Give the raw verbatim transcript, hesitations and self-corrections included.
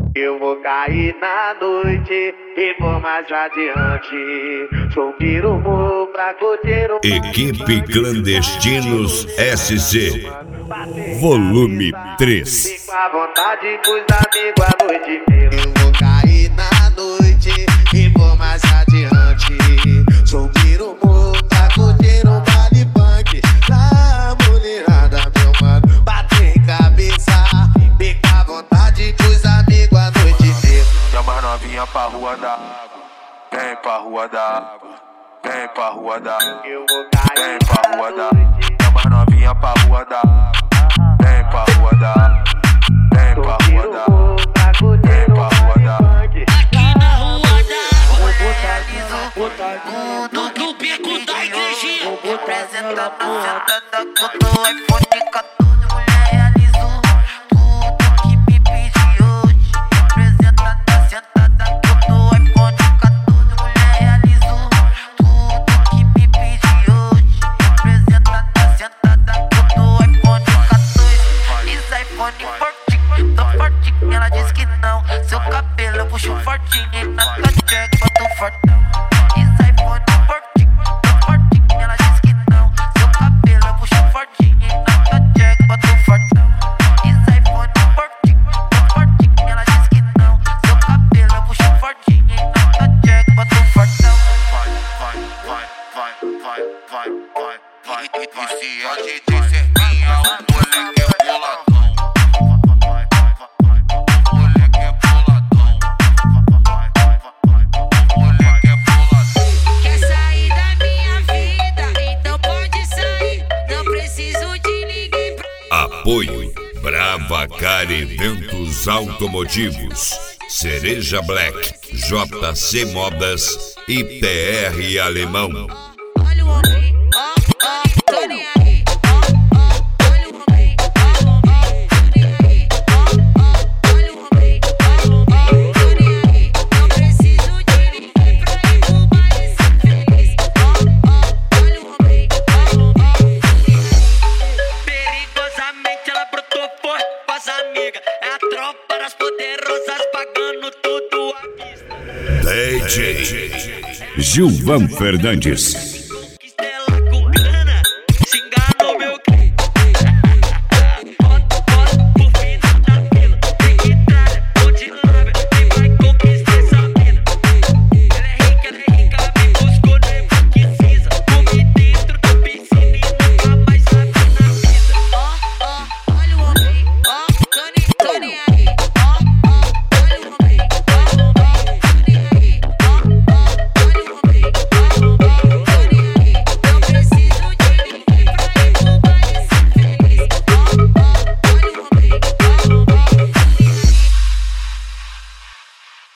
Eu vou cair na noite e vou mais adiante. Subir o morro pra curtir o... Equipe Clandestinos S C Volume três. Fico à vontade pros amigos a noite inteira. Eu vou cair na noite e vou mais adiante. Subir o morro pra curtir um baile punk. Lá, mulherada, meu mano, bate em cabeça. Fico à vontade pros amigos a noite inteira. Chama a novinha pra rua da água. Vem pra rua da água. Vem pra rua da água. Eu vou cair Vem pra rua da água. Chama a novinha pra rua da água. Vem pra rua da água. Vem pra rua da água. Vem pra rua da água. Aqui na rua da água, tudo no beco da igrejinha. Representa a senta da Coto, iPhone quatorze, mulher realizou tudo que me pedi hoje. Representa a senta da Coto, iPhone quatorze, mulher realizou tudo que me pedi hoje. Representa a senta da Coto, iPhone quatorze, esse iPhone fortinho, tô fortinho, ela diz que não. Seu cabelo eu puxo fortinho e na tua check boto fortão. Esse iPhone fortinho, tô fortinho, ela diz que não. Seu cabelo eu puxo fortinho e na tua check boto fortão. Esse iPhone fortinho, tô fortinho, ela diz que não. Seu cabelo eu puxo fortinho e na tua check boto fortão. Vai, vai, vai, vai, vai, vai, vai, vai. E se a gente ser minha, o moleque é boladão. Quer sair da minha vida? Então pode sair. Não preciso de ninguém pra... Apoio Brava Car Eventos Automotivos, Cereja Black, J C Modas e P R Alemão. Olha o homem, ó, ó, tô nem aí. Ó, ó, olha o homem, ó, ó, tô nem aí. Ó, ó, olha o homem, ó, ó, tô nem aí. Não preciso de ninguém pra ir pro baile ser feliz. Ó, ó, olha o homem, ó, ó. Perigosamente ela brotou forte com as amigas. É a tropa das poderosas pagando tudo à vista. D J Gilvan Fernandes.